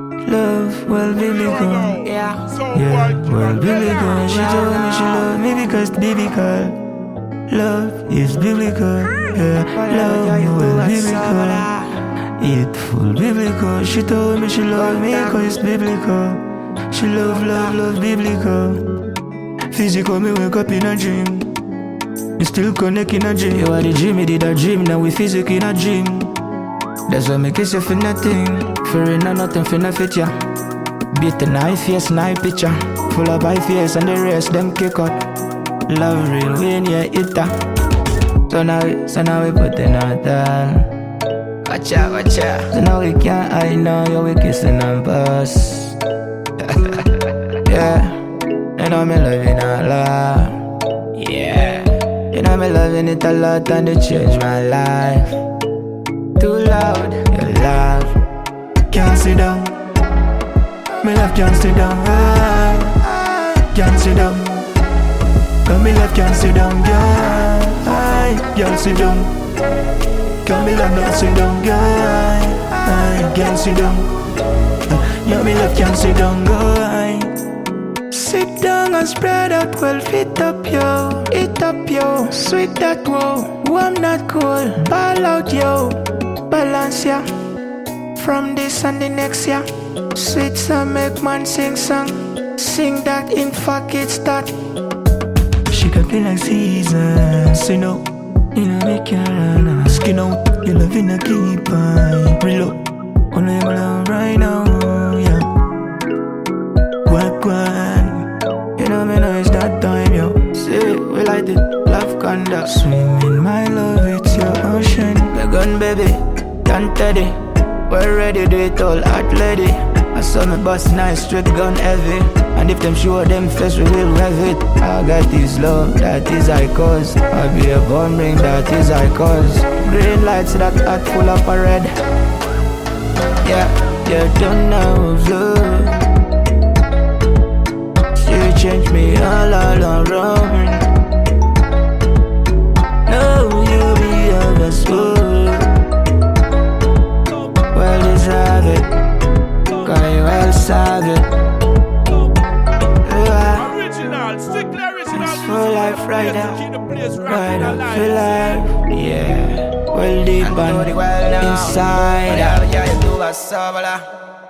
Love, well, biblical. Yeah, Well, biblical. She told me she loved me because biblical. Love is biblical. Yeah, love, well, biblical. It full biblical. She told me she loved me because it's biblical. She love biblical. Physical, me wake up in a dream. We still connect in a dream. You are the dream, me did a dream. Now we physical in a dream. That's why me kiss you for nothing. For real, nothing for no fit ya. Beat the knife, yes, knife picture. Full of high face and the rest, them kick out. Love real when you hit her. So now we put in our down. Watch out. So now we can't hide now, yo, we kissing and bust. Yeah, you know me loving a lot. Yeah, you know me loving it a lot and it changed my life. Too loud, your love can't sit down. Me love can't sit down. Can't sit down. Cause me love can't sit down, girl. Can't sit down. Cause me love not sit down, girl. Can't sit down. Yeah, me love can't sit down, girl. Sit down and spread out well, fit up yo. Eat up yo, sweet that wow. Warm not cold, ball out yo. Balance ya, from this and the next ya. Sweet song make man sing song. Sing that in fact it's that. She got me like seasons, you know. You know me can't run skin out. You love in a keep on reload. Only my love right now, yeah. Work one. You know me know it's that time, yo. See, we like it, love conduct. Swim in my love, it's your ocean. The gun baby, can't teddy. We're ready, do it all, hot lady. I saw me bust nice, straight gun heavy. And if them show them face, we will have it. I got this love, that is I cause. I be a bomb ring, that is I cause. Green lights that hot full of a red. Yeah, you don't know love. She changed me all around. No, you be a best fool. Well deserve it, cause you well serve it. For life right now, right now, for life, yeah. Well deep and inside. Yeah, you do a sabala.